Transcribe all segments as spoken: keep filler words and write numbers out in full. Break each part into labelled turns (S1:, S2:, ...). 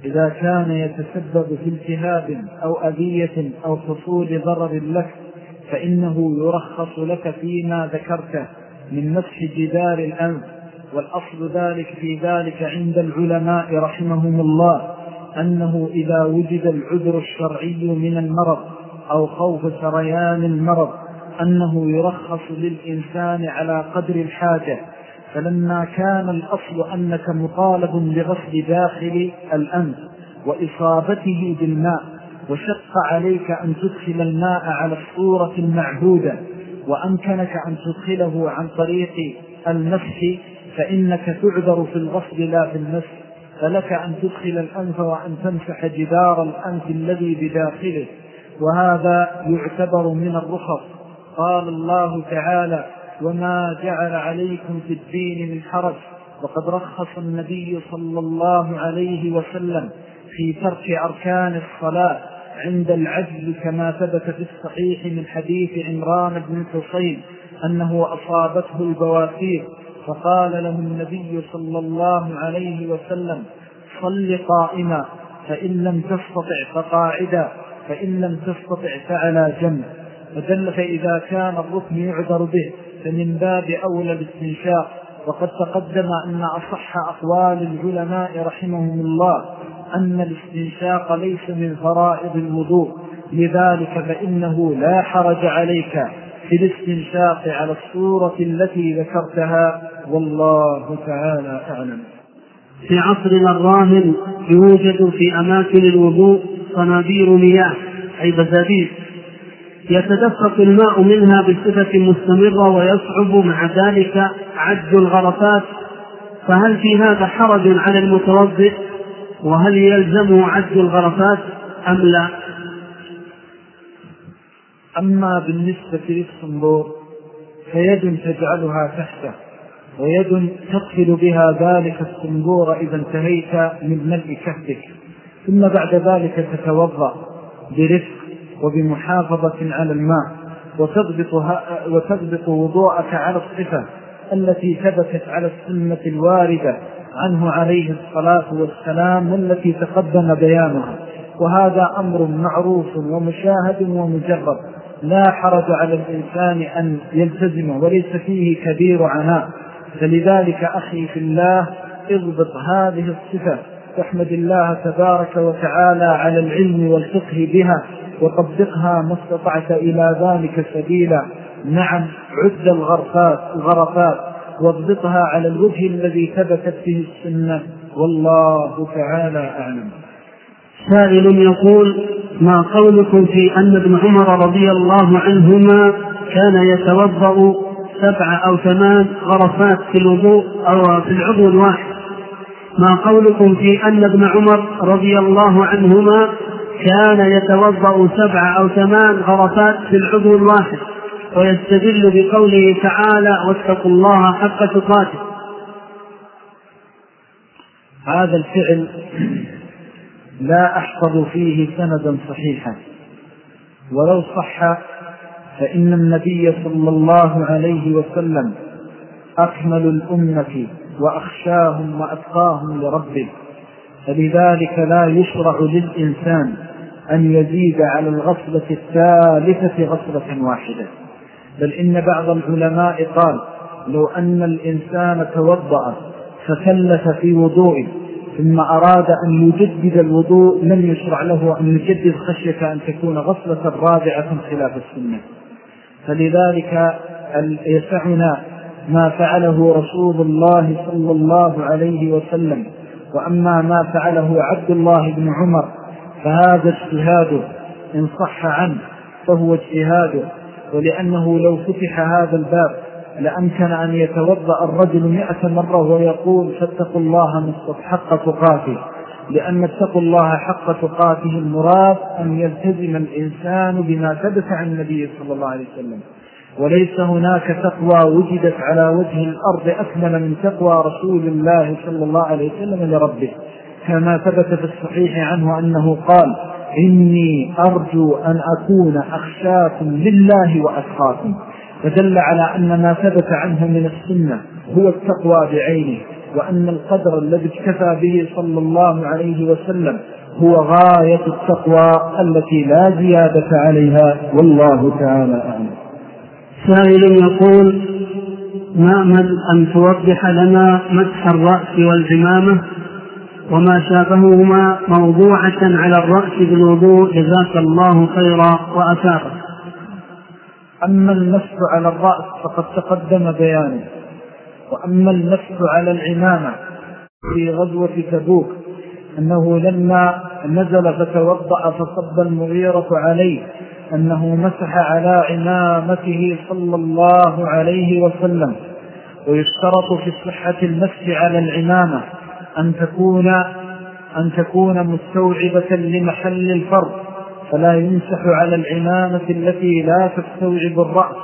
S1: إذا كان يتسبب في التهاب أو أذية أو حصول ضرر لك فإنه يرخص لك فيما ذكرته من مسح جدار الأنف. والأصل ذلك في ذلك عند العلماء رحمهم الله أنه إذا وجد العذر الشرعي من المرض أو خوف سريان المرض أنه يرخص للإنسان على قدر الحاجة. فلما كان الأصل أنك مطالب بغسل داخل الأنف وإصابته بالماء وشق عليك أن تدخل الماء على الصورة المعهودة وأمكنك أن تدخله عن طريق المسح فإنك تعذر في الغسل لا في المسح، فلك أن تدخل الأنف وأن تمسح جدار الأنف الذي بداخله، وهذا يعتبر من الرخص. قال الله تعالى: وما جعل عليكم في الدين من حرج. وقد رخص النبي صلى الله عليه وسلم في ترك أركان الصلاة عند العجز كما ثبت في الصحيح من حديث عمران بن حصين أنه أصابته البواسير فقال له النبي صلى الله عليه وسلم: صل قائما فإن لم تستطع فقاعدا فإن لم تستطع فعلى جنب. فدل فإذا كان الركن يعذر به فمن باب أولى الاستنشاق. وقد تقدم أن أصح أقوال العلماء رحمهم الله أن الاستنشاق ليس من فرائض الوضوء، لذلك فإنه لا حرج عليك في الاستنشاق على الصورة التي ذكرتها، والله تعالى أعلم.
S2: في عصرنا الراهن يوجد في أماكن الوضوء صنابير مياه أي بزابير يتدفق الماء منها بصفة مستمرة ويصعب مع ذلك عد الغرفات، فهل في هذا حرج على المتوضئ؟ وهل يلزم عد الغرفات أم لا؟
S1: أما بالنسبة للصنبور فيد تجعلها تحته ويد تقفل بها ذلك الصنبور إذا انتهيت من ملء كفك، ثم بعد ذلك تتوضأ برفق وبمحافظة على الماء وتضبط, وتضبط وضوءك على الصفة التي ثبتت على السنة الواردة عنه عليه الصلاة والسلام والتي تقدم بيانها، وهذا أمر معروف ومشاهد ومجرب لا حرج على الإنسان أن يلتزمه وليس فيه كبير عناء. فلذلك أخي في الله اضبط هذه الصفة واحمد الله تبارك وتعالى على العلم والفقه بها وطبقها ما استطعت إلى ذلك سبيلا. نعم، عد الغرفات الغرفات واضبطها على الوجه الذي ثبتت به السنة، والله تعالى أعلم.
S2: سائل يقول: ما قولكم في أن ابن عمر رضي الله عنهما كان يتوضأ سبع أو ثمان غرفات في الوضوء أو في العضو الواحد؟ ما قولكم في أن ابن عمر رضي الله عنهما كان يتوضأ سبع أو ثمان غرفات في العضو الواحد ويستدل بقوله تعالى: واتقوا الله حق تقاته؟
S1: هذا الفعل لا أحفظ فيه سندا صحيحا، ولو صح فإن النبي صلى الله عليه وسلم أكمل الأمة وأخشاهم وأتقاهم لربه، فلذلك لا يشرع للإنسان أن يزيد على الغسلة الثالثة غسلة واحدة. بل إن بعض العلماء قال: لو أن الإنسان توضأ فثلث في وضوءه ثم أراد أن يجدد الوضوء لم يشرع له أن يجدد خشية أن تكون غسلة رابعة خلاف السنة. فلذلك يسعنا ما فعله رسول الله صلى الله عليه وسلم. وأما ما فعله عبد الله بن عمر فهذا اجتهاده إن صح عنه فهو اجتهاده، ولأنه لو فتح هذا الباب لأمكن أن يتوضأ الرجل مئة مرة ويقول: فاتقوا الله حق تقاته، لأن اتقوا الله حق تقاته المراد أن يلتزم الإنسان بما ثبت عن النبي صلى الله عليه وسلم، وليس هناك تقوى وجدت على وجه الأرض أكمل من تقوى رسول الله صلى الله عليه وسلم لربه، كما ثبت في الصحيح عنه أنه قال: إني أرجو أن أكون أخشاكم لله وأتقاكم. فدل على أن ما ثبت عنه من السنة هو التقوى بعينه، وأن القدر الذي اكتفى به صلى الله عليه وسلم هو غاية التقوى التي لا زيادة عليها، والله تعالى أعلم.
S2: سائل يقول: نأمل أن توضح لنا مسح الرأس والعمامة وما شابههما موضوعة على الرأس بالوضوء، جزاك الله خيرا وأثابه.
S1: أما المسح على الرأس فقد تقدم بيانه، وأما المسح على العمامة في غزوة تبوك أنه لما نزل فتوضأ فصب المغيرة عليه أنه مسح على عمامته صلى الله عليه وسلم. ويشترط في صحة المسح على العمامة أن تكون أن تكون مستوعبة لمحل الفرض، فلا يمسح على العمامة التي لا تستوعب الرأس.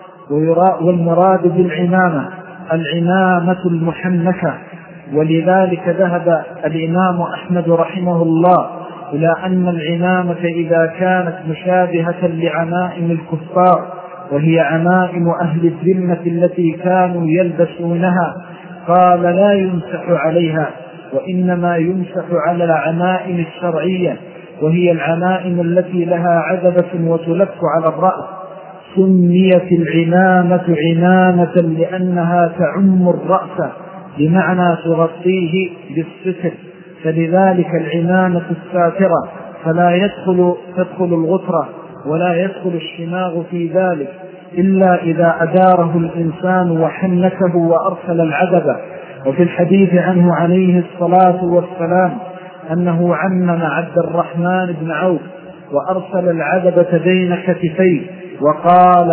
S1: والمراد بالعمامة العمامة المحنكة، ولذلك ذهب الإمام أحمد رحمه الله إلى أن العمامة إذا كانت مشابهة لعمائم الكفار وهي عمائم أهل الذمة التي كانوا يلبسونها قال لا يمسح عليها، وإنما يمسح على العمائم الشرعية وهي العمائم التي لها عذبة وتلف على الرأس. سميت العمامة عمامة لأنها تعم الرأس بمعنى تغطيه بالستر، فلذلك العمامة الساترة فلا يدخل تدخل الغترة ولا يدخل الشماغ في ذلك إلا إذا أداره الإنسان وحنكه وأرسل العذبة. وفي الحديث عنه عليه الصلاة والسلام أنه عمم عبد الرحمن بن عوف وأرسل العذبة بين كتفيه وقال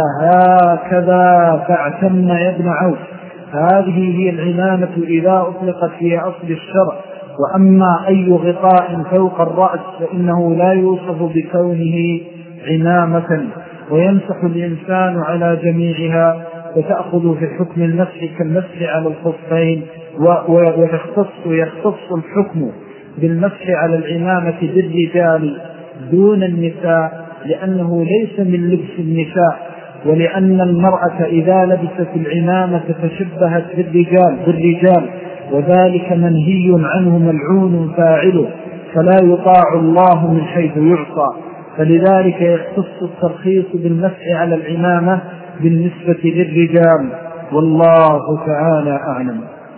S1: هكذا فاعتم يا ابن عوف. هذه هي العمامة إذا أطلقت في أصل الشرع. وأما أي غطاء فوق الرأس فإنه لا يوصف بكونه عمامة، ويمسح الإنسان على جميعها وتأخذ في حكم المسح كالمسح على الخفين، ويختص يختص الحكم بالمسح على العمامة بالرجال دون النساء لأنه ليس من لبس النساء، ولأن المرأة إذا لبست العمامة تشبهت بالرجال بالرجال وذلك منهي عنه ملعون فاعله، فلا يطاع الله من حيث يعصى، فلذلك يختص الترخيص بالمسح على العمامة بالنسبة للرجال، والله تعالى أعلم.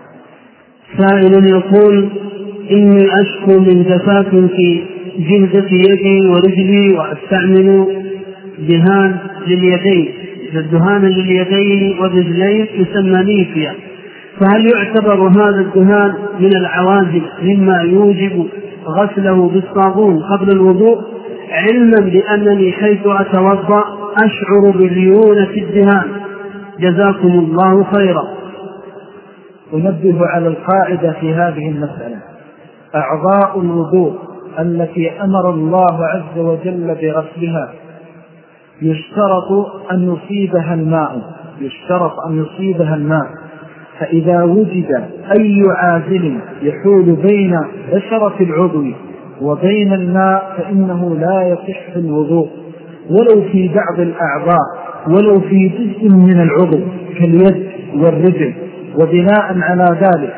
S2: سائل يقول: إني أشكو من جفاف في جلدة يدي ورجلي وأستعمل دهان لليدين الدهان لليدين والرجلين يسمى نيفيا، فهل يعتبر هذا الدهان من العوازل مما يوجب غسله بالصابون قبل الوضوء، علما بأنني حيث أتوضأ أشعر بليونة الدهان؟ جزاكم الله خيرا.
S1: أنبه على القاعدة في هذه المسألة: أعضاء الوضوء التي أمر الله عز وجل بغسلها يشترط أن يصيبها الماء يشترط أن يصيبها الماء فإذا وجد أي عازل يحول بين بشرة العضو وبين الماء فإنه لا يصح الوضوء، ولو في بعض الأعضاء ولو في جزء من العضو كاليد والرجل. وبناء على ذلك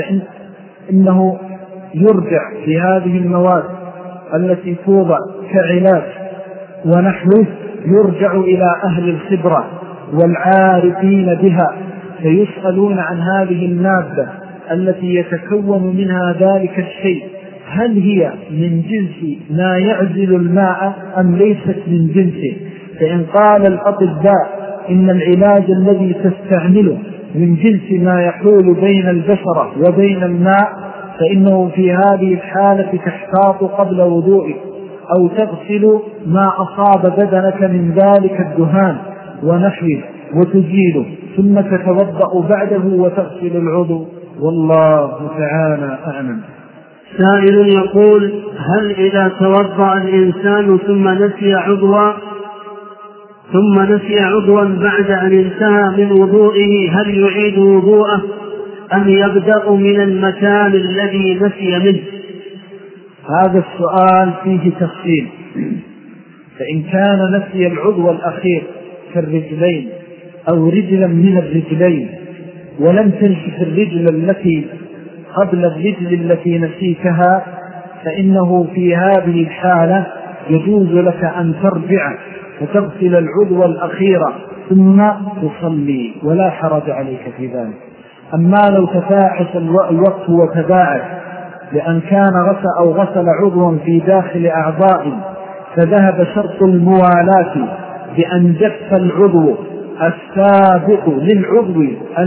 S1: فإنه يرجع في هذه المواد التي توضع كعلاج ونحوه يرجع إلى أهل الخبرة والعارفين بها، فيسألون عن هذه المادة التي يتكون منها ذلك الشيء هل هي من جنس ما يعزل الماء أم ليست من جنسه. فإن قال الأطباء إن العلاج الذي تستعمله من جنس ما يحول بين البشرة وبين الماء فإنه في هذه الحالة تحتاط قبل وضوئك أو تغسل ما أصاب بدنك من ذلك الدهان ونحوه وتزيله ثم تتوضأ بعده وتغسل العضو، والله تعالى أعلم.
S2: سائل يقول: هل إذا توضأ الإنسان ثم نسي عضوا ثم نسي عضوا بعد أن انتهى من وضوئه هل يعيد وضوءه أم يبدأ من المكان الذي نسي منه؟
S1: هذا السؤال فيه تفصيل. فإن كان نسي العضو الأخير كالرجلين أو رجلا من الرجلين ولم تنشف الرجل التي قبل الرجل التي نسيتها فإنه في هذه الحالة يجوز لك أن ترجع فتغسل العضو الأخير ثم تصلي ولا حرج عليك في ذلك. أما لو تفاحش الوقت وتباعد لأن كان غسل أو غسل عضوا في داخل أعضاء فذهب شرط الموالاة بأن جف العضو السابق للعضو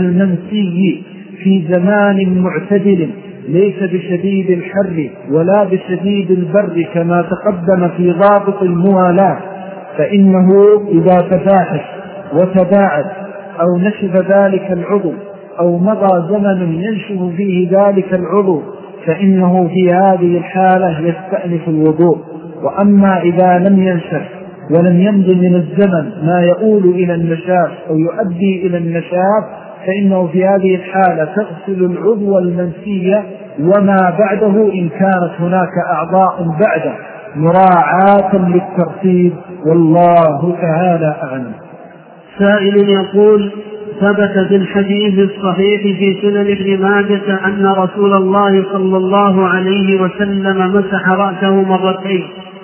S1: المنسي في زمان معتدل ليس بشديد الحر ولا بشديد البر كما تقدم في ضابط الموالاة، فإنه إذا تفاحش وتباعد أو نشف ذلك العضو أو مضى زمن ينشف فيه ذلك العضو فإنه في هذه الحالة يستأنف الوضوء. وأما إذا لم ينشف ولم يمضي من الزمن ما يؤول إلى النشاف أو يؤدي إلى النشاف فإنه في هذه الحالة تغسل العضو المنسي وما بعده إن كانت هناك أعضاء بعده مراعاة للترتيب، والله تعالى أعلم.
S2: سائل يقول: ثبت في الحديث الصحيح في سنن ابن ماجه أن رسول الله صلى الله عليه وسلم مسح رأسه مرتين،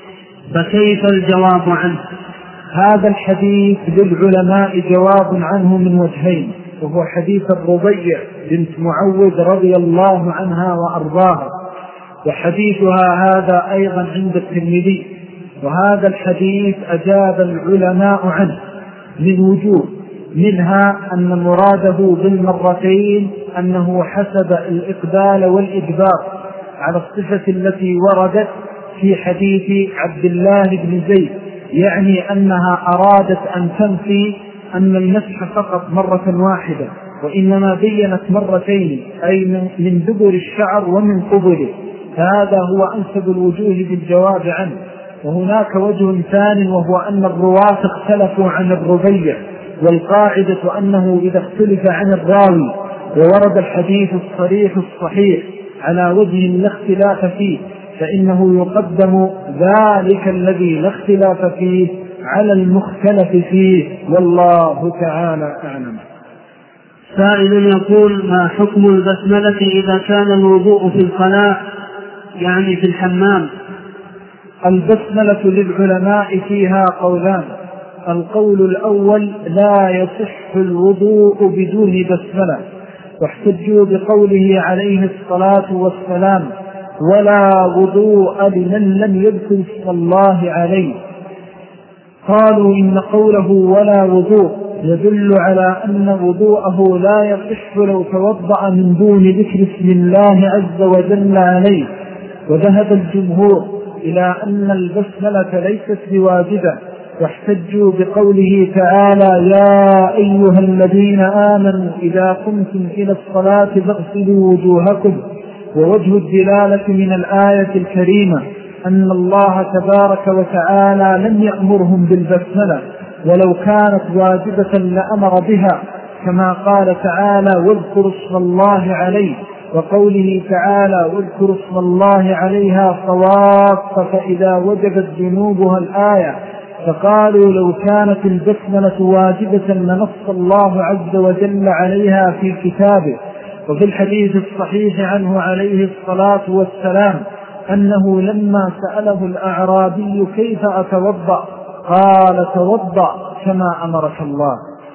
S2: فكيف الجواب عنه؟
S1: هذا الحديث للعلماء جواب عنه من وجهين، وهو حديث الربيع بنت معوذ رضي الله عنها وأرضاها، وحديثها هذا أيضا عند الترمذي. وهذا الحديث أجاب العلماء عنه من وجوه، منها أن مراده بالمرتين أنه حسب الإقبال والإدبار على الصفة التي وردت في حديث عبد الله بن زيد، يعني أنها أرادت أن تنفي أن المسح فقط مرة واحدة، وإنما بينت مرتين أي من دبر الشعر ومن قبله، هذا هو أنسب الوجوه بالجواب عنه. وهناك وجه ثاني وهو أن الرواة اختلفوا عن الربيع، والقاعدة أنه إذا اختلف عن الراوي وورد الحديث الصريح الصحيح على وجه لا اختلاف فيه فإنه يقدم ذلك الذي لا اختلاف فيه على المختلف فيه، والله تعالى أعلم.
S2: سائل يقول: ما حكم البسملة إذا كان الوضوء في الخلاء يعني في الحمام؟
S1: البسملة للعلماء فيها قولان. القول الأول: لا يصح الوضوء بدون بسملة، واحتجوا بقوله عليه الصلاة والسلام: ولا وضوء لمن لم يذكر اسم الله عليه. قالوا إن قوله ولا وضوء يدل على أن وضوءه لا يصح لو توضأ من دون ذكر اسم الله عز وجل عليه. وذهب الجمهور إلى أن البسملة ليست بواجبة، واحتجوا بقوله تعالى: يا أيها الذين آمنوا إذا قمتم إلى الصلاة فاغسلوا وجوهكم. ووجه الدلالة من الآية الكريمة أن الله تبارك وتعالى لم يأمرهم بالبسملة، ولو كانت واجبة لأمر بها، كما قال تعالى: واذكروا اسم الله عليه، وقوله تعالى: واذكروا اسم الله عليها صواف فإذا وجبت جنوبها الآية. فقالوا لو كانت البسملة واجبة لنص الله عز وجل عليها في كتابه. وفي الحديث الصحيح عنه عليه الصلاة والسلام أنه لما سأله الأعرابي: كيف أتوضأ؟ قال: توضأ كما أمرك الله،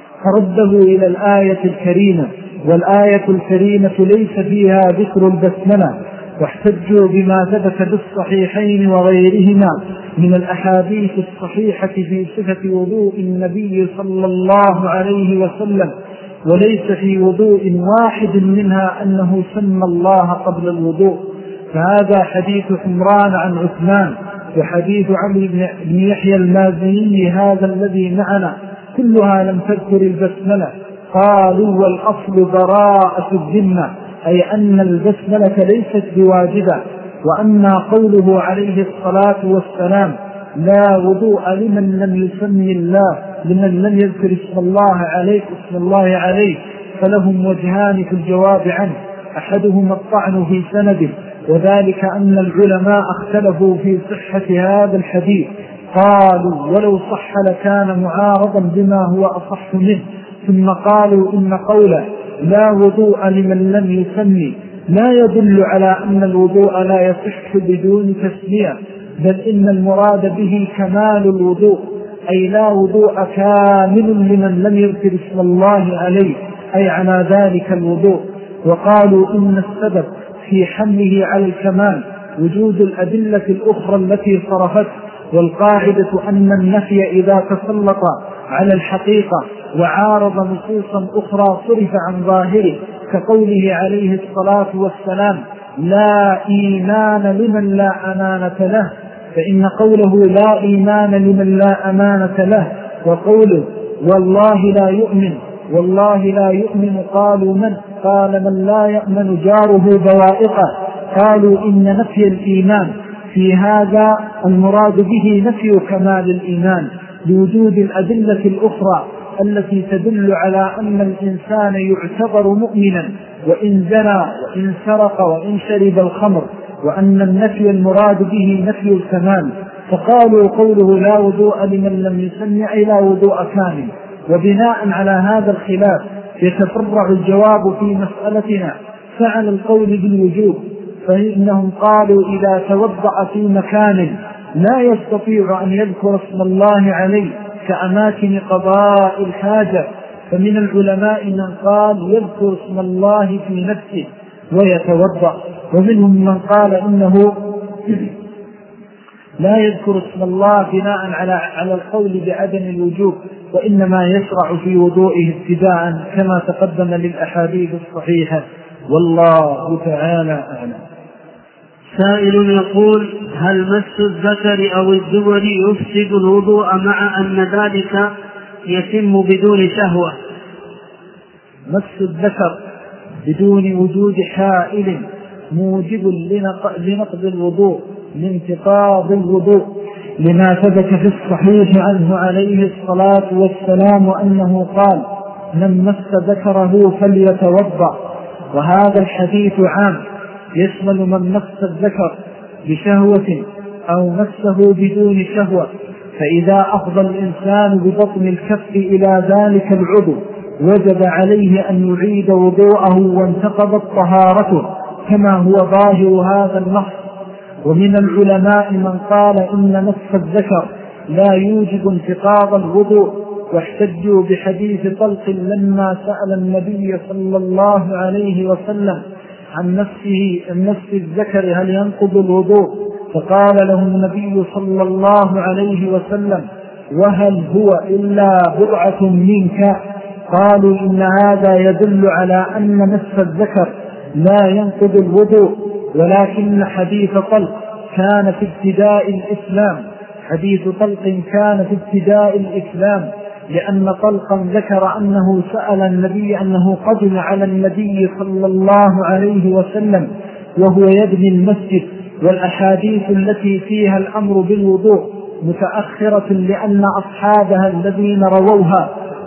S1: فرده إلى الآية الكريمة، والآية الكريمة ليس فيها ذكر البسملة. واحتجوا بما ثبت بالصحيحين وغيرهما من الأحاديث الصحيحة في صفة وضوء النبي صلى الله عليه وسلم، وليس في وضوء واحد منها أنه سمى الله قبل الوضوء. فهذا حديث حمران عن عثمان، وحديث عمرو بن يحيى المازني هذا الذي معنا كلها لم تذكر البسملة. قالوا: والأصل براءة الذمة، أي أن البسملة ليست بواجبة. وأما قوله عليه الصلاة والسلام: لا وضوء لمن لم يسمي الله، لمن لم يذكر اسم الله عليه اسم الله عليه فلهم وجهان في الجواب عنه، أحدهما الطعن في سنده، وذلك أن العلماء اختلفوا في صحة هذا الحديث، قالوا ولو صح لكان معارضا بما هو أصح منه، ثم قالوا إن قوله لا وضوء لمن لم يسمي لا يدل على أن الوضوء لا يصح بدون تسمية، بل إن المراد به كمال الوضوء، أي لا وضوء كامل لمن لم يذكر اسم الله عليه، أي على ذلك الوضوء. وقالوا إن السبب في حمله على الكمال وجود الأدلة الأخرى التي صرفت، والقاعدة أن النفي إذا تسلط على الحقيقة وعارض نصوصا أخرى صرف عن ظاهره، كقوله عليه الصلاة والسلام لا إيمان لمن لا أمانة له، فإن قوله لا إيمان لمن لا أمانة له وقوله والله لا يؤمن والله لا يؤمن قالوا من؟ قال من لا يأمن جاره بوائقه. قالوا إن نفي الإيمان في هذا المراد به نفي كمال الإيمان لوجود الأدلة الأخرى التي تدل على أن الإنسان يعتبر مؤمنا وإن زنى وإن سرق وإن شرب الخمر، وأن النفي المراد به نفي الكمال. فقالوا قوله لا وضوء لمن لم يسمع لا وضوء كامل. وبناء على هذا الخلاف يتفرع الجواب في مسألتنا فعلى القول بالوجوب، فإنهم قالوا إذا توضأ في مكان لا يستطيع أن يذكر اسم الله عليه كأماكن قضاء الحاجة، فمن العلماء من قال يذكر اسم الله في نفسه ويتوضأ، ومنهم من قال إنه لا يذكر اسم الله بناء على على القول بعدم الوجوب، وإنما يشرع في وضوئه ابتداء كما تقدم للأحاديث الصحيحة، والله تعالى أعلم.
S2: سائل يقول هل مس الذكر أو الدبر يفسد الوضوء مع أن ذلك يتم بدون شهوة؟
S1: مس الذكر بدون وجود حائل موجب لنقض الوضوء لانتقاض الوضوء، لما ثبت في الصحيح عنه عليه الصلاة والسلام أنه قال من مس ذكره فليتوضأ. وهذا الحديث عام يشمل من مس الذكر بشهوة أو مسه بدون شهوة، فإذا أفضى الإنسان ببطن الكف إلى ذلك العضو وجب عليه أن يعيد وضوءه وانتقضت طهارته كما هو ظاهر هذا النص. ومن العلماء من قال إن مس الذكر لا يوجب انتقاض الوضوء، واحتجوا بحديث طلق لما سأل النبي صلى الله عليه وسلم عن نفسه النفس الذكر هل ينقض الوضوء، فقال له النبي صلى الله عليه وسلم وهل هو إلا بضعة منك؟ قالوا إن هذا يدل على أن مس الذكر لا ينقض الوضوء، ولكن حديث طلق كان في ابتداء الإسلام حديث طلق كان في ابتداء الإسلام لأن طلقا ذكر أنه سأل النبي أنه قدم على النبي صلى الله عليه وسلم وهو يبني المسجد، والأحاديث التي فيها الأمر بالوضوء متأخرة لأن أصحابها الذين رووها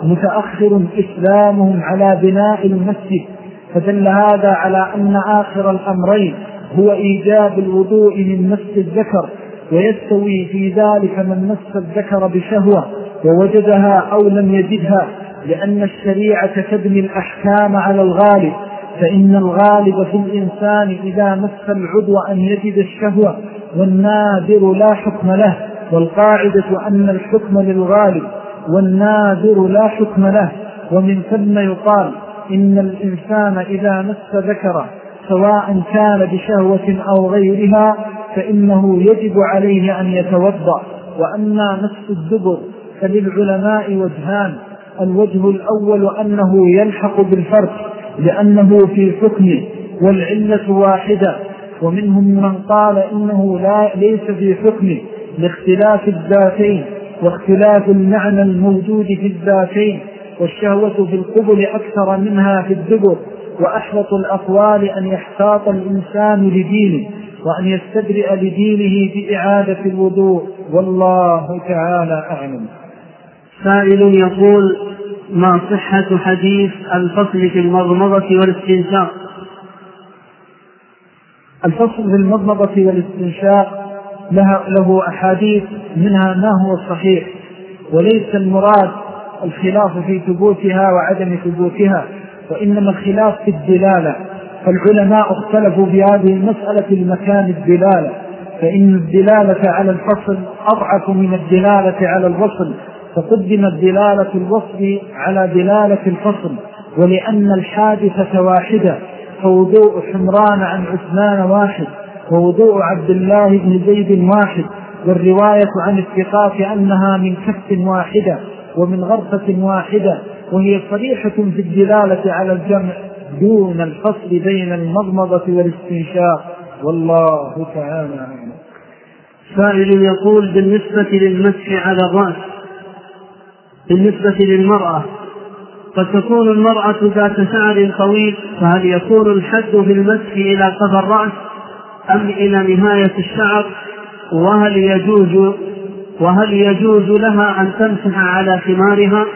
S1: متأخر إسلامهم على بناء المسجد، فدل هذا على أن آخر الأمرين هو إيجاب الوضوء من مس الذكر، ويستوي في ذلك من مس الذكر بشهوة ووجدها أو لم يجدها، لأن الشريعة تبني الأحكام على الغالب، فإن الغالب في الإنسان إذا مس العضو أن يجد الشهوة، والنادر لا حكم له، والقاعدة أن الحكم للغالب والنادر لا حكم له. ومن ثم يقال إن الإنسان إذا مس ذكره سواء كان بشهوة أو غيرها فإنه يجب عليه أن يتوضأ. وأما مس الدبر فللعلماء وجهان، الوجه الأول أنه يلحق بالفرج لأنه في حكمه والعلة واحدة، ومنهم من قال إنه لا ليس في حكمه لاختلاف الذاتين واختلاف المعنى الموجود في الذاتين، والشهوة في القبل أكثر منها في الدبر، وأحوط الأقوال أن يحتاط الإنسان لدينه وأن يستبرئ لدينه بإعادة الوضوء، والله تعالى أعلم.
S2: سائل يقول ما صحة حديث الفصل في المضمضة والاستنشاق؟
S1: الفصل في المضمضة والاستنشاق له أحاديث منها ما هو صحيح، وليس المراد الخلاف في ثبوتها وعدم ثبوتها، وإنما الخلاف في الدلالة، فالعلماء اختلفوا في هذه المسألة لمكان الدلالة، فإن الدلالة على الفصل أضعف من الدلالة على الوصل، فقدمت دلالة الوصل على دلالة الفصل، ولأن الحادثة واحدة، فوضوء حمران عن عثمان واحد، ووضوء عبد الله بن زيد واحد، والرواية عن الثقات أنها من كف واحدة ومن غرفة واحدة، وهي صريحة في الدلالة على الجمع دون الفصل بين المضمضة والاستنشاق، والله تعالى أعلم.
S2: سائل يقول: بالنسبة للمسح على الرأس بالنسبة للمرأة، قد تكون المرأة ذات شعر طويل، فهل يكون الحد في المسح إلى قفا الرأس أم إلى نهاية الشعر؟ وهل يجوز وهل يجوز لها أن تمسح على خمارها؟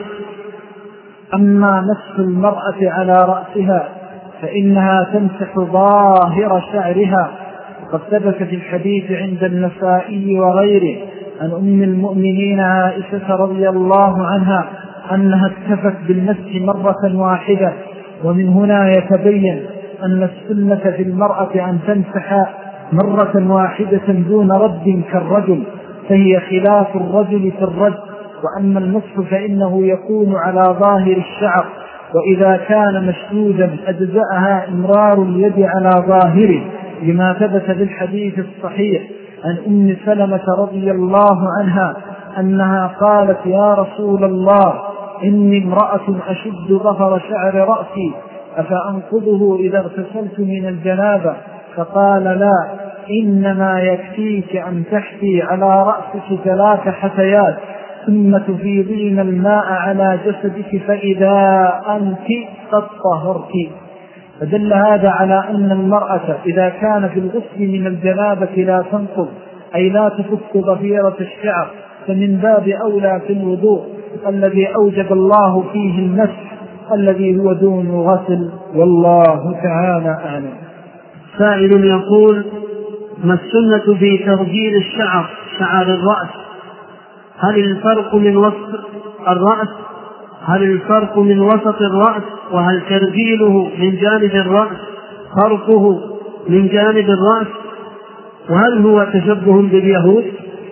S1: أما مسح المرأة على رأسها فإنها تمسح ظاهر شعرها، قد ثبت في الحديث عند النسائي وغيره عن أم المؤمنين عائشة رضي الله عنها أنها اكتفت بالمسح مرة واحدة. ومن هنا يتبين أن السنة في المرأة أن تمسح مرة واحدة دون رد كالرجل، فهي خلاف الرجل في الرد. وأما المسح فإنه يكون على ظاهر الشعر، وإذا كان مشدودا أجزأها إمرار اليد على ظاهره، لما ثبت بالحديث الصحيح عن أم سلمة رضي الله عنها أنها قالت: يا رسول الله، إني امرأة أشد ظهر شعر رأسي، أفأنقضه إذا اغتسلت من الجنابة؟ فقال: لا، إنما يكفيك أن تحفي على رأسك ثلاث حثيات ثم تفيضين الماء على جسدك فإذا أنت قد طهرت. فدل هذا على أن المرأة إذا كان في الغسل من الجنابة لا تنقض، أي لا تفك ضفيرة الشعر، فمن باب أولى في الوضوء الذي أوجب الله فيه المسح الذي هو دون غسل، والله تعالى أعلم.
S2: سائل يقول: ما السنة في ترجيل الشعر شعر الرأس؟ هل الفرق من وسط الرأس هل الفرق من وسط الرأس وهل ترجيله من جانب الرأس فرقه من جانب الرأس؟ وهل هو تشبه باليهود؟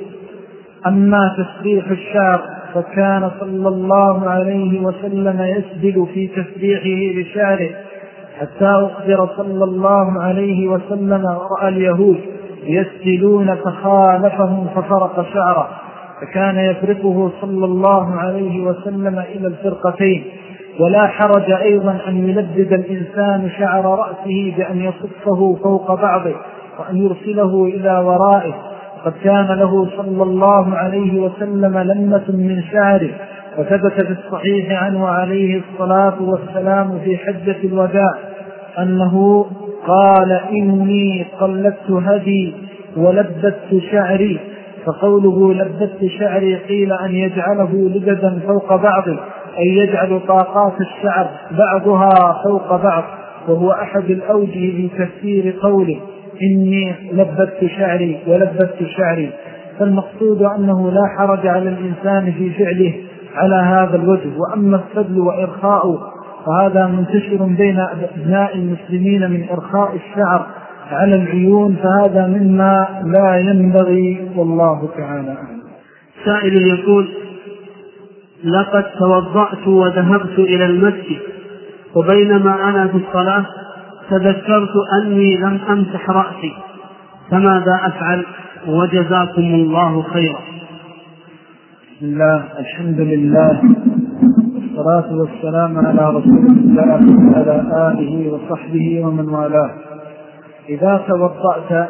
S1: أما تسريح الشعر فكان صلى الله عليه وسلم يسدل في تسريحه لشعره، حتى أخبر صلى الله عليه وسلم رأى اليهود يسدلون فخالفهم ففرق شعره، فكان يفرقه صلى الله عليه وسلم إلى الفرقتين. ولا حرج أيضا أن يلبد الإنسان شعر رأسه بأن يصفه فوق بعضه وأن يرسله إلى ورائه، قد كان له صلى الله عليه وسلم لمة من شعره، وثبت في الصحيح عنه عليه الصلاة والسلام في حجة الوداع أنه قال: إني قلدت هدي ولبدت شعري. فقوله لبدت شعري قيل أن يجعله لبدا فوق بعضه، أي يجعل طاقات الشعر بعضها فوق بعض، وهو أحد الأوجه في تفسير قوله إني لبدت شعري ولبدت شعري. فالمقصود أنه لا حرج على الإنسان في فعله على هذا الوجه. وأما السدل وإرخاؤه فهذا منتشر بين أبناء المسلمين من إرخاء الشعر على العيون، فهذا مما لا ينبغي، والله تعالى أعلم.
S2: سائل يقول: لقد توضأت وذهبت إلى المسجد، وبينما أنا في الصلاة تذكرت أني لم أمسح رأسي، فماذا أفعل؟ وجزاكم الله خيرا.
S1: بسم الله، الحمد لله، والصلاة والسلام على رسول الله وعلى آله وصحبه ومن والاه. إذا توضأت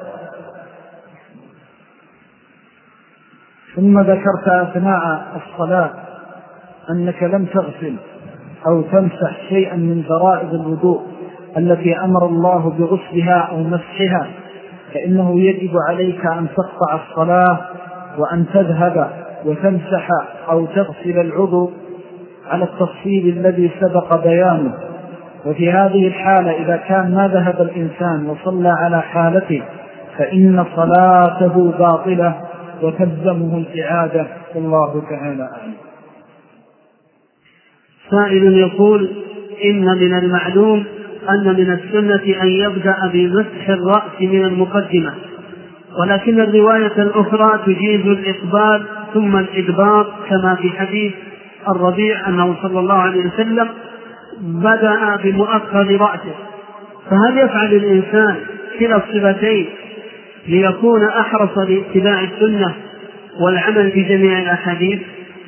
S1: ثم ذكرت أثناء الصلاة أنك لم تغسل أو تمسح شيئا من فرائض الوضوء التي أمر الله بغسلها أو مسحها، فإنه يجب عليك أن تقطع الصلاة وأن تذهب وتمسح أو تغسل العضو على التفصيل الذي سبق بيانه. وفي هذه الحالة إذا كان ما ذهب الإنسان وصلى على حالته فإن صلاته باطلة وتلزمه الإعادة، والله تعالى أعلم.
S2: سائل يقول: إن من المعلوم أن من السنة أن يبدأ بمسح الرأس من المقدمة، ولكن الرواية الأخرى تجيز الإقبال ثم الإدبار، كما في حديث الربيع أنه صلى الله عليه وسلم بدأ بمؤخر رأسه. فهل يفعل الإنسان كلا الصفتين ليكون أحرص لاتباع السنة والعمل بجميع الأحاديث؟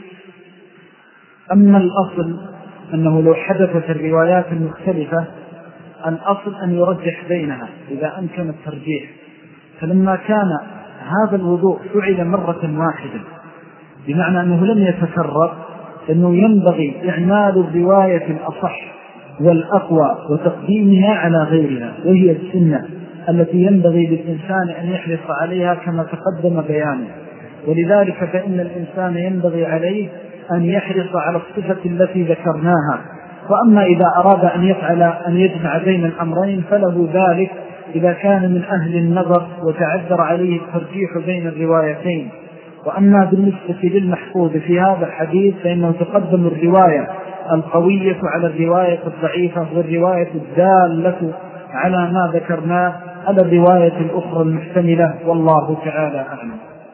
S1: أما الأصل أنه لو حدثت الروايات المختلفة الأصل أن يرجح بينها إذا أمكن الترجيح. فلما كان هذا الوضوء فعل مرة واحدة بمعنى أنه لم يتكرر، أنه ينبغي إعمال الرواية الأصح والأقوى وتقديمها على غيرها، وهي السنة التي ينبغي للإنسان أن يحرص عليها كما تقدم بيانه. ولذلك فإن الإنسان ينبغي عليه أن يحرص على الصفة التي ذكرناها. وأما إذا أراد أن يفعل أن يجمع بين الأمرين فله ذلك إذا كان من أهل النظر وتعذر عليه الترجيح بين الروايتين. وأما بالنسبة للمحفوظ في هذا الحديث فإنه تقدم الرواية القوية على الرواية الضعيفة، والرواية الدالة على ما ذكرناه على الرواية الأخرى المحتملة، والله تعالى أعلم.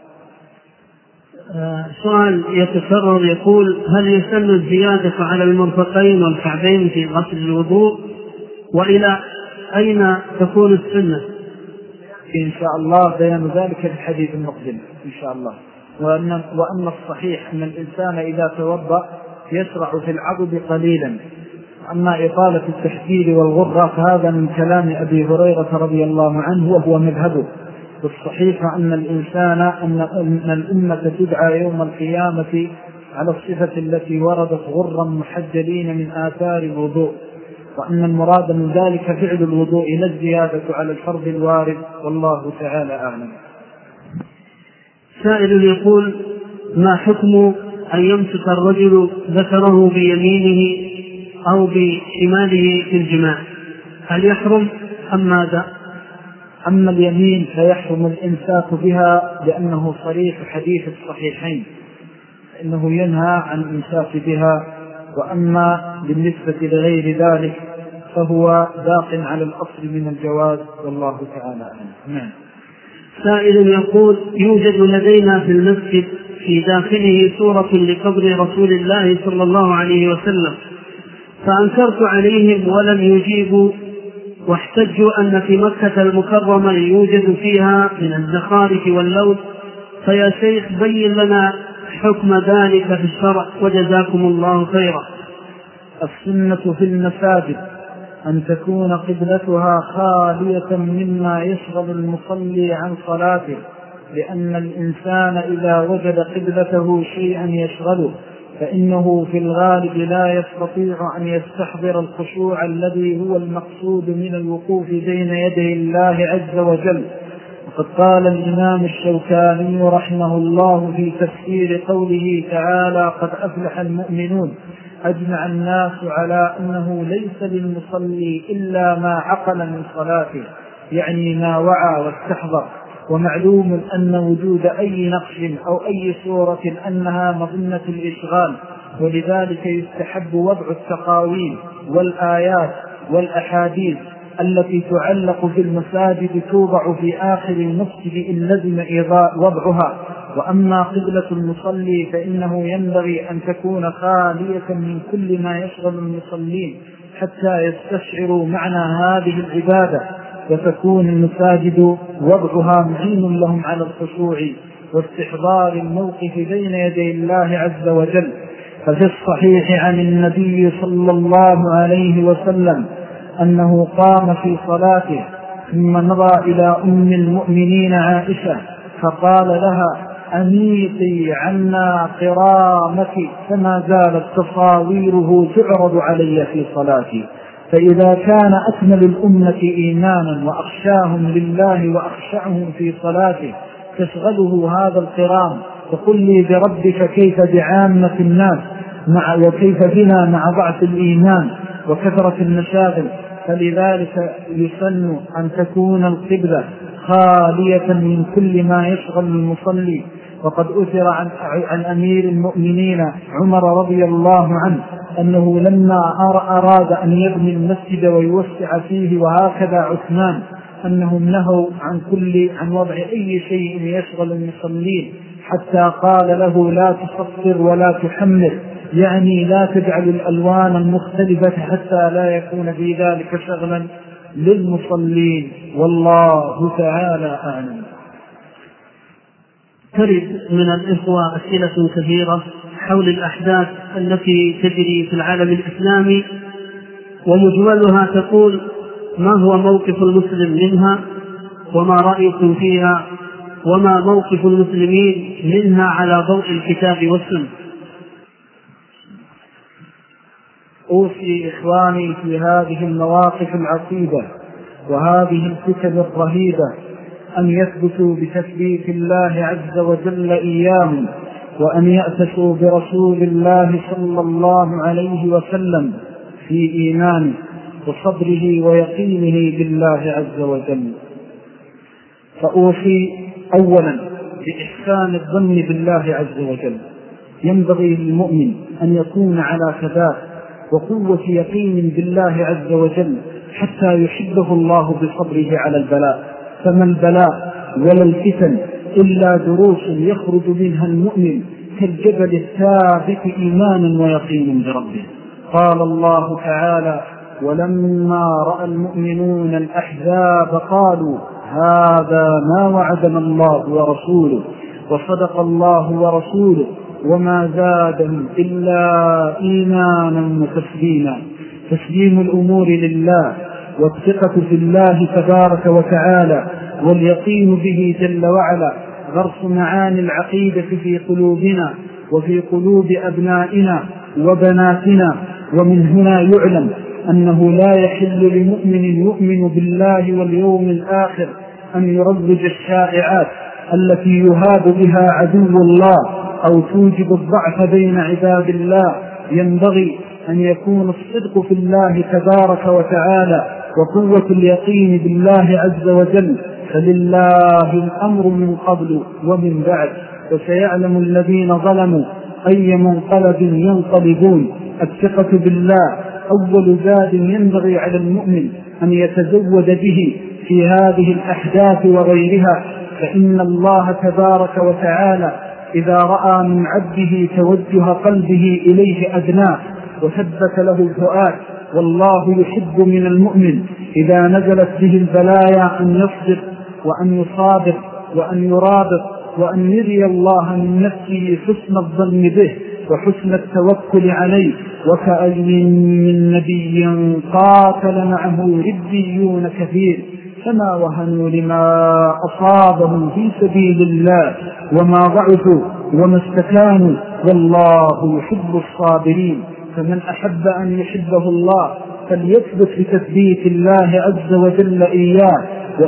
S2: آه سؤال يتكرر يقول: هل يسن الزيادة على المرفقين والكعبين في غسل الوضوء؟ وإلى أين تكون السنة؟
S1: إن شاء الله بيان ذلك في الحديث المقدم إن شاء الله. وأن, وأن الصحيح أن الإنسان إذا توضأ يسرع في العضد قليلا. أما إطالة التحديد والغرة فهذا من كلام أبي هريرة رضي الله عنه وهو مذهبه. والصحيح أن الإنسان أن الأمة تدعى يوم القيامة على الصفة التي وردت غرا محجلين من آثار الوضوء، وأن المراد من ذلك فعل الوضوء لا الزيادة على الفرض الوارد، والله تعالى أعلم.
S2: سائل يقول: ما حكم أن يمسك الرجل ذكره بيمينه أو بشماله في الجماع؟ هل يحرم أم ماذا؟
S1: أما اليمين فيحرم الإمساك بها لأنه صريح حديث الصحيحين إنه ينهى عن الإمساك بها. وأما بالنسبة لغير ذلك فهو باق على الأصل من الجواز، والله تعالى أعلم. نعم.
S2: سائل يقول: يوجد لدينا في المسجد في داخله صورة لقبر رسول الله صلى الله عليه وسلم، فأنكرت عليهم ولم يجيبوا، واحتجوا أن في مكة المكرمة يوجد فيها من الزخارف واللوث، فيا شيخ بين لنا حكم ذلك في الشرع وجزاكم الله خيرا.
S1: السنة في المساجد أن تكون قبلتها خالية مما يشغل المصلي عن صلاته، لأن الإنسان إذا وجد قبلته شيئا يشغله فإنه في الغالب لا يستطيع أن يستحضر الخشوع الذي هو المقصود من الوقوف بين يدي الله عز وجل. وقد قال الإمام الشوكاني رحمه الله في تفسير قوله تعالى: قد أفلح المؤمنون: أجمع الناس على أنه ليس للمصلي إلا ما عقل من صلاته، يعني ما وعى واستحضر. ومعلوم أن وجود أي نقش أو أي صورة أنها مظنة الإشغال، ولذلك يستحب وضع التقاويم والآيات والأحاديث التي تعلق في المساجد توضع في آخر المسجد إن لزم وضعها. وأما قبلة المصلي فإنه ينبغي أن تكون خالية من كل ما يشغل المصلين حتى يستشعروا معنى هذه العبادة، وتكون المساجد وضعها معين لهم على الخشوع واستحضار الموقف بين يدي الله عز وجل. ففي الصحيح عن النبي صلى الله عليه وسلم أنه قام في صلاته ثم نظر إلى أم المؤمنين عائشة فقال لها: أميطي عنا قرامك، فما زالت تصاويره تعرض علي في صلاتي. فإذا كان أكمل الأمة إيمانا وأخشاهم لله وأخشعهم في صلاته تشغله هذا القرام، فقل لي بربك كيف بعامة الناس مع وكيف بنا مع ضعف الإيمان وكثرة المشاغل. فلذلك يسن أن تكون القبلة خالية من كل ما يشغل المصلي. وقد أثر عن, عن أمير المؤمنين عمر رضي الله عنه أنه لما أراد أن يبني المسجد ويوسع فيه وهكذا عثمان أنهم نهوا عن كل عن وضع أي شيء يشغل المصلين، حتى قال له لا تصفر ولا تحمر، يعني لا تجعل الألوان المختلفة حتى لا يكون في ذلك شغلا للمصلين، والله تعالى أعلم.
S2: ترد من الإخوة أسئلة كثيرة حول الأحداث التي تجري في العالم الإسلامي، ومجملها تقول: ما هو موقف المسلم منها، وما رأيكم فيها، وما موقف المسلمين منها على ضوء الكتاب والسنة؟
S1: أوصي إخواني في هذه المواقف العصيبة وهذه الفتن الرهيبة أن يثبتوا بتثبيت الله عز وجل إياهم، وأن يأتسوا برسول الله صلى الله عليه وسلم في إيمانه وصبره ويقينه بالله عز وجل. فأوصي أولا بإحسان الظن بالله عز وجل. ينبغي للمؤمن أن يكون على ثبات وقوة يقين بالله عز وجل حتى يحبه الله بصبره على البلاء، فما البلاء ولا الفتن إلا دروس يخرج منها المؤمن كالجبل الثابت إيمانا ويقين بربه. قال الله تعالى: ولما رأى المؤمنون الأحزاب قالوا هذا ما وعدنا الله ورسوله وصدق الله ورسوله وما زادهم إلا إيمانا وتسليما. تسليم الأمور لله والثقة في الله تبارك وتعالى واليقين به جل وعلا غرس معاني العقيدة في قلوبنا وفي قلوب أبنائنا وبناتنا. ومن هنا يعلم أنه لا يحل لمؤمن يؤمن بالله واليوم الآخر أن يروج الشائعات التي يهاب بها عدو الله أو توجب الضعف بين عباد الله. ينبغي أن يكون الصدق في الله تبارك وتعالى وقوة اليقين بالله عز وجل، فلله الأمر من قبل ومن بعد، وسيعلم الذين ظلموا أي منقلب ينقلبون. الثقة بالله أول زاد ينبغي على المؤمن أن يتزود به في هذه الأحداث وغيرها، فإن الله تبارك وتعالى إذا رأى من عبده توجه قلبه إليه أدناه وثبت له الفؤاد. والله يحب من المؤمن إذا نزلت به البلايا أن يصبر وأن يصابر وأن يرابط وأن يري الله من نفسه حسن الظن به وحسن التوكل عليه. وكأي من نبي قاتل معه ربيون كثير فما وهنوا لما أصابهم في سبيل الله وما ضعفوا وما استكانوا والله يحب الصابرين. فمن أحب أن يحبه الله فليثبت بتثبيت الله عز وجل إياه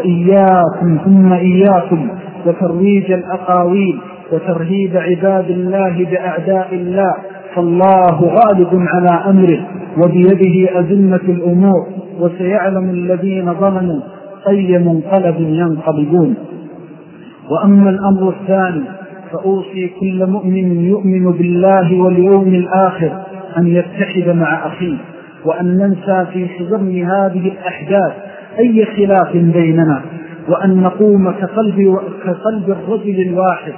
S1: وإياكم ثم إياكم وترويج الأقاويل وترهيب عباد الله بأعداء الله، فالله غالب على أمره وبيده أزمة الأمور، وسيعلم الذين ظلموا أي منقلب ينقلبون. وأما الأمر الثاني فأوصي كل مؤمن يؤمن بالله واليوم الآخر أن يتحد مع أخيه، وأن ننسى في حضن هذه الأحداث أي خلاف بيننا، وأن نقوم كقلب, كقلب الرجل الواحد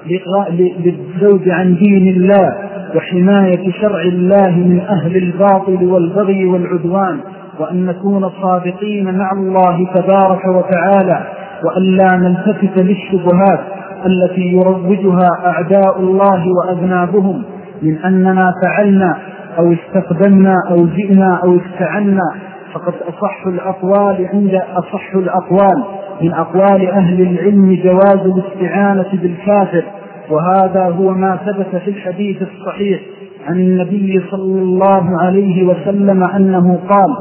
S1: للزوج عن دين الله وحماية شرع الله من أهل الباطل والبغي والعدوان، وأن نكون صادقين مع الله تبارك وتعالى، وأن لا نلتفت للشبهات التي يروجها أعداء الله وأذنابهم من أننا فعلنا أو استخدمنا أو جئنا أو استعنا. فقد أصح الأقوال عند أصح الأقوال من أقوال أهل العلم جواز الاستعانة بالكافر، وهذا هو ما ثبت في الحديث الصحيح عن النبي صلى الله عليه وسلم أنه قال: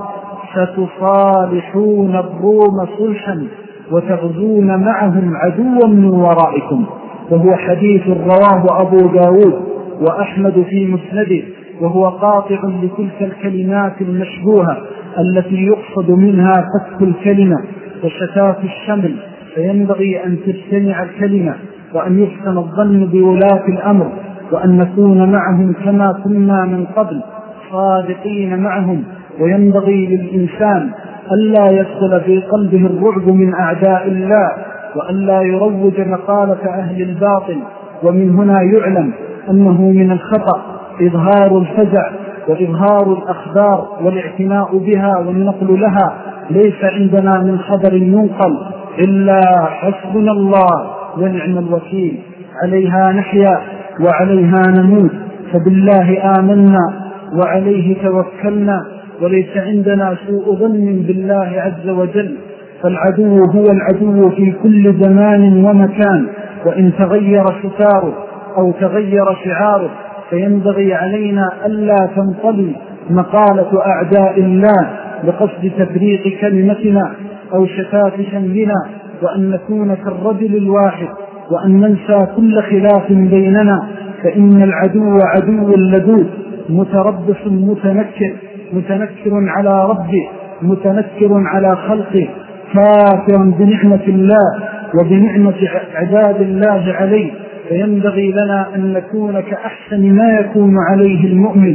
S1: ستصالحون الروم صلحا وتغزون معهم عدوا من ورائكم. وهو حديث رواه أبو داود وأحمد في مسنده، وهو قاطع لتلك الكلمات المشبوهة التي يقصد منها فك الكلمة وشتات الشمل، فينبغي أن تجتمع الكلمة وأن يحسن الظن بولاة الأمر، وأن نكون معهم كما كنا من قبل صادقين معهم. وينبغي للإنسان ألا يدخل في قلبه الرعب من أعداء الله، وألا يروج مقالة أهل الباطل. ومن هنا يعلم أنه من الخطأ إظهار الفزع وإظهار الأخبار والاعتناء بها والنقل لها. ليس عندنا من خبر ينقل إلا حسبنا الله ونعم الوكيل، عليها نحيا وعليها نموت، فبالله آمنا وعليه توكلنا، وليس عندنا سوء ظن بالله عز وجل. فالعدو هو العدو في كل زمان ومكان، وإن تغير ستاره أو تغير شعاره فينبغي علينا ألا تنطلي مقالة أعداء الله بقصد تفريق كلمتنا أو شتات شملنا، وأن نكون كالرجل الواحد، وأن ننسى كل خلاف بيننا. فإن العدو عدو لدود متربص متنكر، متنكر على ربه متنكر على خلقه، كافر بنعمة الله وبنعمة عباد الله عليه. فينبغي لنا أن نكون كأحسن ما يكون عليه المؤمن.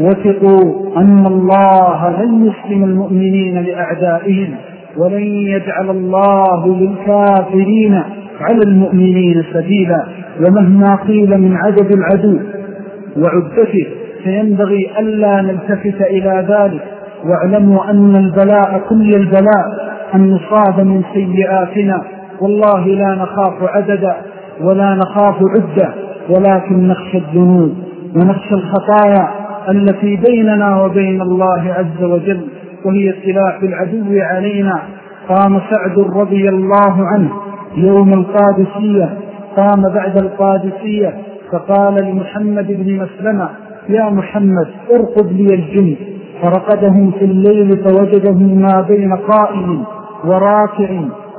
S1: وثقوا أن الله لن يسلم المؤمنين لأعدائهم، ولن يجعل الله للكافرين على المؤمنين سبيلا. ومهما قيل من عدد العدو وعدته فينبغي ألا نلتفت إلى ذلك. واعلموا أن البلاء كل البلاء أن نصاب من سيئاتنا، والله لا نخاف عددا ولا نخاف عدة، ولكن نخشى الذنوب ونخشى الخطايا التي بيننا وبين الله عز وجل، وهي سلاح العدو علينا. قام سعد رضي الله عنه يوم القادسية، قام بعد القادسية فقال لمحمد بن مسلمة: يا محمد ارقد لي الجن. فرقدهم في الليل فوجدهم ما بين قائم وراكع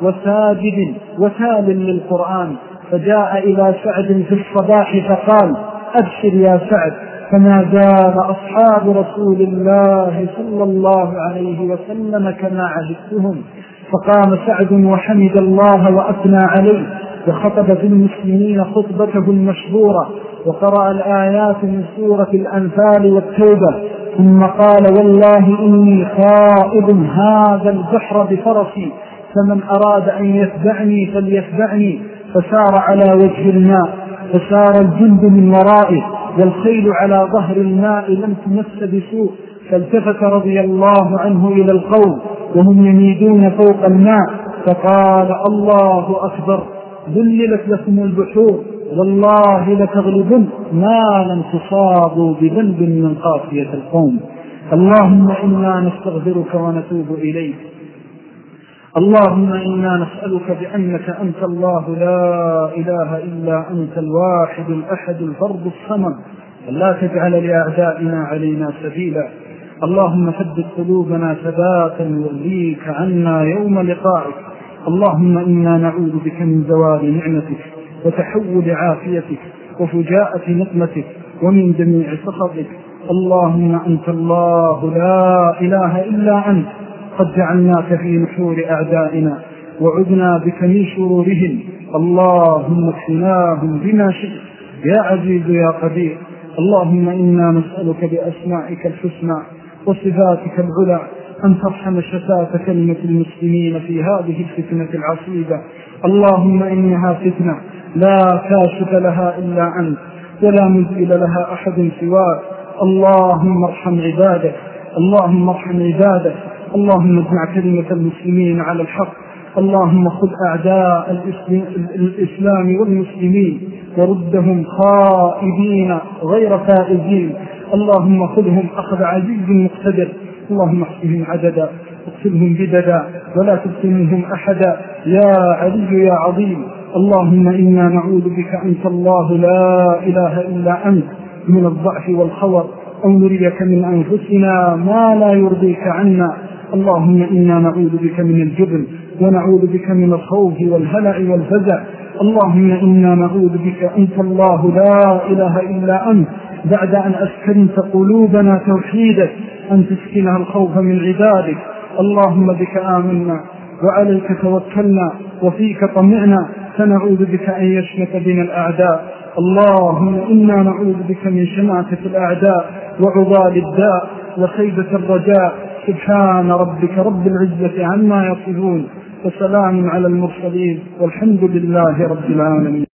S1: وساجد وتال للقرآن، فجاء إلى سعد في الصباح فقال: أبشر يا سعد. فما زال أصحاب رسول الله صلى الله عليه وسلم كما عهدتهم. فقام سعد وحمد الله وأثنى عليه، وخطب في المسلمين خطبته المشهورة، وقرأ الآيات من سورة الأنفال والتوبة، ثم قال: والله إني خائض هذا البحر بفرسي، فمن أراد أن يتبعني فليتبعني. فسار على وجه الماء، فسار الجند من ورائه، والخيل على ظهر الماء لم تمس بسوء. فالتفت رضي الله عنه إلى القوم وهم يميدون فوق الماء فقال: الله أكبر، ذللت لكم البحور، والله لتغلبن ما لم تصابوا بذنب من قافية القوم. اللهم إنا نستغفرك ونتوب إليك. اللهم إنا نسألك بأنك أنت الله لا إله إلا أنت الواحد الأحد الفرد الصمد، لا تجعل لأعدائنا علينا سبيلا. اللهم ثبت قلوبنا ثباتا يرضيك عنا يوم لقائك. اللهم إنا نعوذ بك من زوال نعمتك وتحول عافيتك وفجاءة نقمتك ومن جميع سخطك. اللهم أنت الله لا إله إلا أنت، قد جعلناك في نحور أعدائنا وعذنا بك من شرورهم. اللهم اكفناهم بما شئت يا عزيز يا قدير. اللهم إنا نسألك بأسمائك الحسنى وصفاتك العلى أن ترحم شتات كلمة المسلمين في هذه الفتنة العصيبة. اللهم إنها فتنة لا كاشف لها إلا أنت، ولا مزيل لها أحد سواك. اللهم ارحم عبادك، اللهم ارحم عبادك. اللهم اجمع كلمة المسلمين على الحق. اللهم خذ أعداء الإسلام والمسلمين وردهم خائبين غير فائزين. اللهم خذهم أخذ عزيز مقتدر. اللهم احصهم عددا واقتلهم بددا ولا تبق منهم أحدا يا علي يا عظيم. اللهم إنا نعوذ بك أنت الله لا إله إلا أنت من الضعف والخور، أو نريك من أنفسنا ما لا يرضيك عنا. اللهم إنا نعوذ بك من الجبن، ونعوذ بك من الخوف والهلع والفزع. اللهم إنا نعوذ بك أنت الله لا إله إلا أنت بعد أن أسكنت قلوبنا توحيدك أن تسكنها الخوف من عبادك. اللهم بك آمنا وعليك توكلنا وفيك طمعنا، فنعوذ بك أن يشمت بنا الأعداء. اللهم إنا نعوذ بك من شماتة الأعداء وعضال الداء وخيبة الرجاء. سبحان ربك رب العزة عما يصفون وسلام على المرسلين والحمد لله رب العالمين.